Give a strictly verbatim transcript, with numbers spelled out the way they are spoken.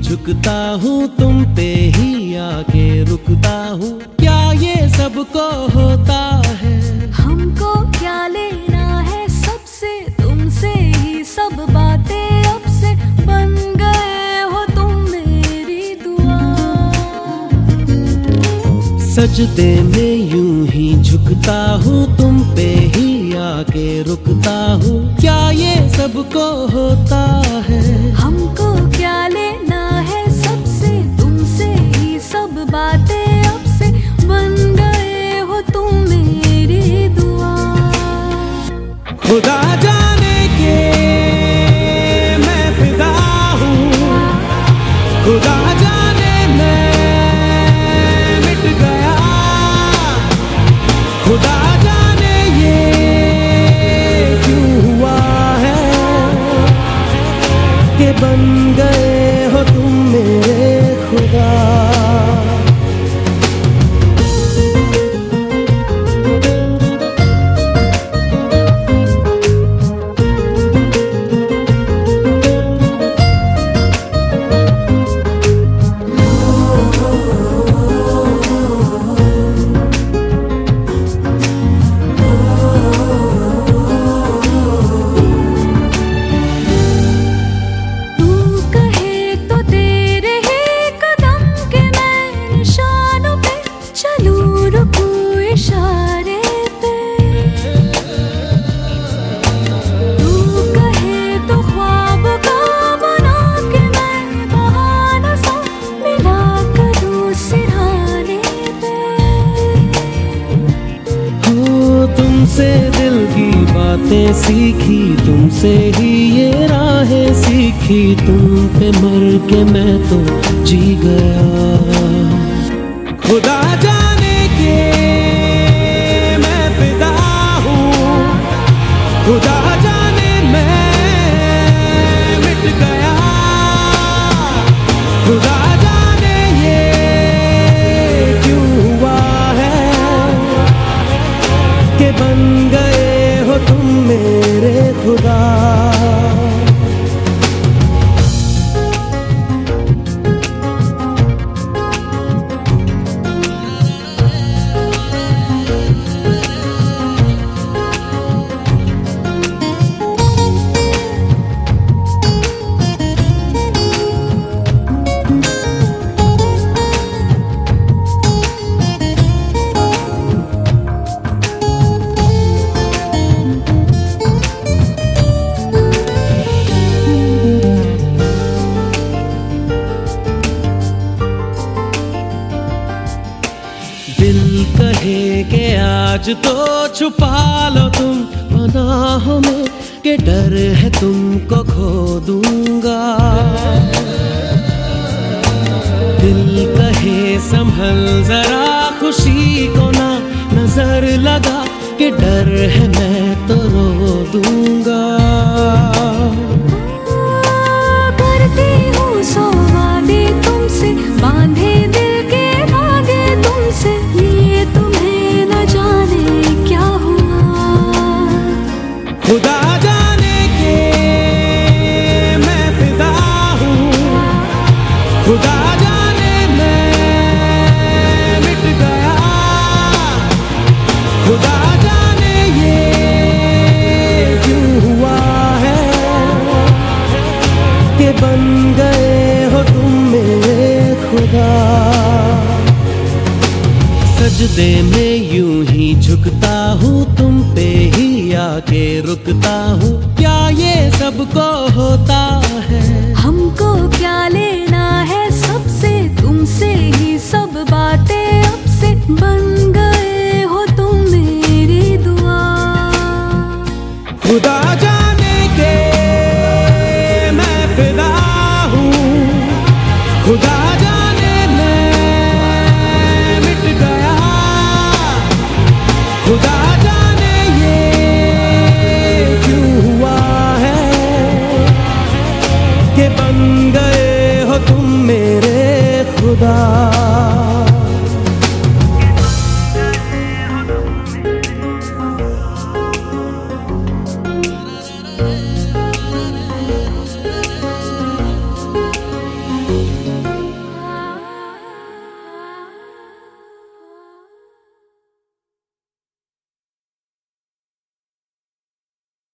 झुकता हूँ तुम पे ही आके रुकता हूँ, क्या ये सबको होता है? हमको क्या लेना है सबसे, तुमसे ही सब बातें अब से बन गए हो तुम मेरी दुआ। सजदे में यूं ही झुकता हूँ तुम पे ही आके रुकता हूँ, क्या ये सबको होता है? हमको क्या लेना है सबसे, तुमसे ही सब बातें अब से बन गए हो तुम मेरी दुआ। खुदा जाने के मैं फिदा हूँ, खुदा जाने मैं मिट गया, खुदा जाने ये क्यों हुआ है कि बन गए हो तुम मेरे खुदा। तुमसे दिल की बातें सीखी, तुमसे ही ये राहें सीखी, तुम पे मर के मैं तो जी गया। खुदा जाने के मैं फिदा हूँ, खुदा जाने मैं मिट गया, खुदा जाने ये क्यों हुआ है कि बन गए हो तुम मेरे खुदा। दिल कहे कि आज तो छुपा लो तुम पनाहों में, कि डर है तुमको खो दूंगा। दिल कहे संभल जरा खुशी को ना नजर लगा, कि डर है मैं तो रो दूंगा। करती हूँ सौ वादे तुमसे, बांधे दिल के धागे तुमसे, ये तुम्हें न जाने क्या हुआ। खुदा जाने के मैं फिदा हूँ, खुदा जाने मैं मिट गया, खुदा जाने ये क्यों हुआ है कि बन गए हो तुम मेरे खुदा। सजदे में यूं ही झुकता हूँ तुम पे ही आके रुकता हूँ, क्या ये सबको होता है? हमको क्या लेना है सबसे, तुमसे ही सब बातें अब से बन गए हो तुम मेरी दुआ। खुदा जाने के मैं फिदा हूँ, खुदा जाने मैं मिट गया, खुदा जाने ये क्यों हुआ है कि बन गए